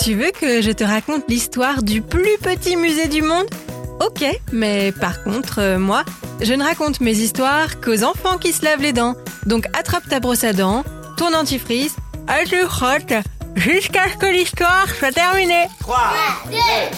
Tu veux que je te raconte l'histoire du plus petit musée du monde ? Ok, mais par contre, moi, je ne raconte mes histoires qu'aux enfants qui se lavent les dents. Donc attrape ta brosse à dents, ton dentifrice, et tu frottes jusqu'à ce que l'histoire soit terminée. 3, 2,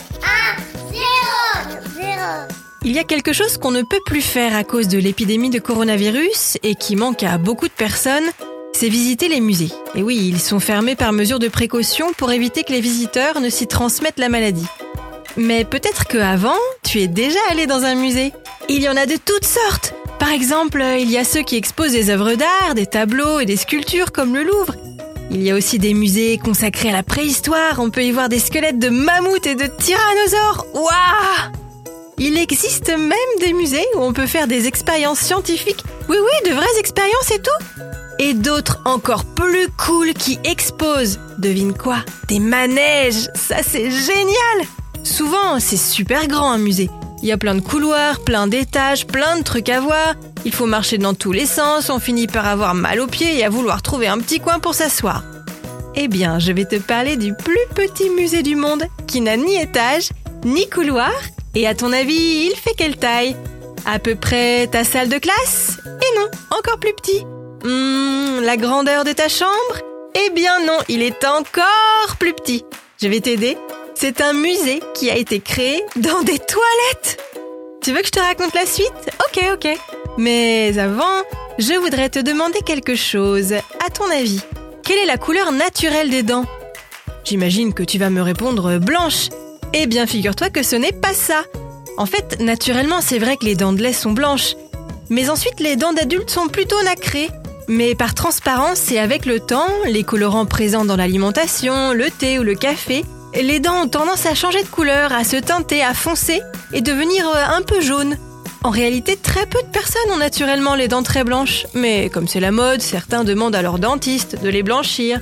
1, 0. Il y a quelque chose qu'on ne peut plus faire à cause de l'épidémie de coronavirus et qui manque à beaucoup de personnes, c'est visiter les musées. Et oui, ils sont fermés par mesure de précaution pour éviter que les visiteurs ne s'y transmettent la maladie. Mais peut-être qu'avant, tu es déjà allé dans un musée. Il y en a de toutes sortes. Par exemple, il y a ceux qui exposent des œuvres d'art, des tableaux et des sculptures comme le Louvre. Il y a aussi des musées consacrés à la préhistoire. On peut y voir des squelettes de mammouths et de tyrannosaures. Waouh! Il existe même des musées où on peut faire des expériences scientifiques. Oui, de vraies expériences et tout. Et d'autres encore plus cool qui exposent, devine quoi, des manèges. Ça, c'est génial! Souvent, c'est super grand un musée. Il y a plein de couloirs, plein d'étages, plein de trucs à voir. Il faut marcher dans tous les sens, on finit par avoir mal aux pieds et à vouloir trouver un petit coin pour s'asseoir. Eh bien, je vais te parler du plus petit musée du monde, qui n'a ni étage, ni couloir. Et à ton avis, il fait quelle taille ? À peu près ta salle de classe ? Et non, encore plus petit. La grandeur de ta chambre ? Eh bien non, il est encore plus petit. Je vais t'aider. C'est un musée qui a été créé dans des toilettes. Tu veux que je te raconte la suite ? Ok. Mais avant, je voudrais te demander quelque chose. À ton avis, quelle est la couleur naturelle des dents ? J'imagine que tu vas me répondre blanche. Eh bien, figure-toi que ce n'est pas ça. En fait, naturellement, c'est vrai que les dents de lait sont blanches. Mais ensuite, les dents d'adultes sont plutôt nacrées. Mais par transparence et avec le temps, les colorants présents dans l'alimentation, le thé ou le café, les dents ont tendance à changer de couleur, à se teinter, à foncer et devenir un peu jaunes. En réalité, très peu de personnes ont naturellement les dents très blanches. Mais comme c'est la mode, certains demandent à leur dentiste de les blanchir.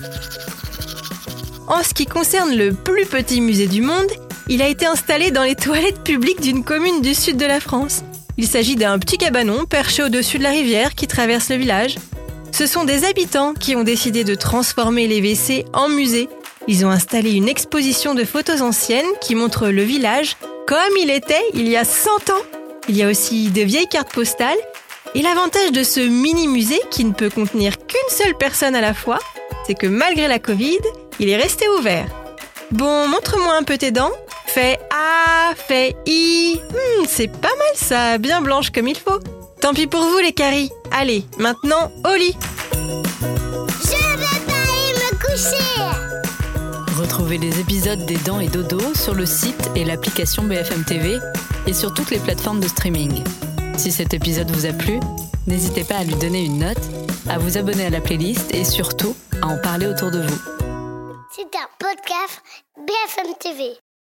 En ce qui concerne le plus petit musée du monde, il a été installé dans les toilettes publiques d'une commune du sud de la France. Il s'agit d'un petit cabanon perché au-dessus de la rivière qui traverse le village. Ce sont des habitants qui ont décidé de transformer les WC en musée. Ils ont installé une exposition de photos anciennes qui montre le village comme il était il y a 100 ans. Il y a aussi de vieilles cartes postales. Et l'avantage de ce mini-musée, qui ne peut contenir qu'une seule personne à la fois, c'est que malgré la Covid, il est resté ouvert. Bon, montre-moi un peu tes dents. Fais A, fais I. C'est pas mal ça, bien blanche comme il faut. Tant pis pour vous les caries. Allez, maintenant au lit. Je vais pas aller me coucher. Retrouvez les épisodes des Dents et Dodo sur le site et l'application BFM TV et sur toutes les plateformes de streaming. Si cet épisode vous a plu, n'hésitez pas à lui donner une note, à vous abonner à la playlist et surtout à en parler autour de vous. C'est un podcast BFM TV.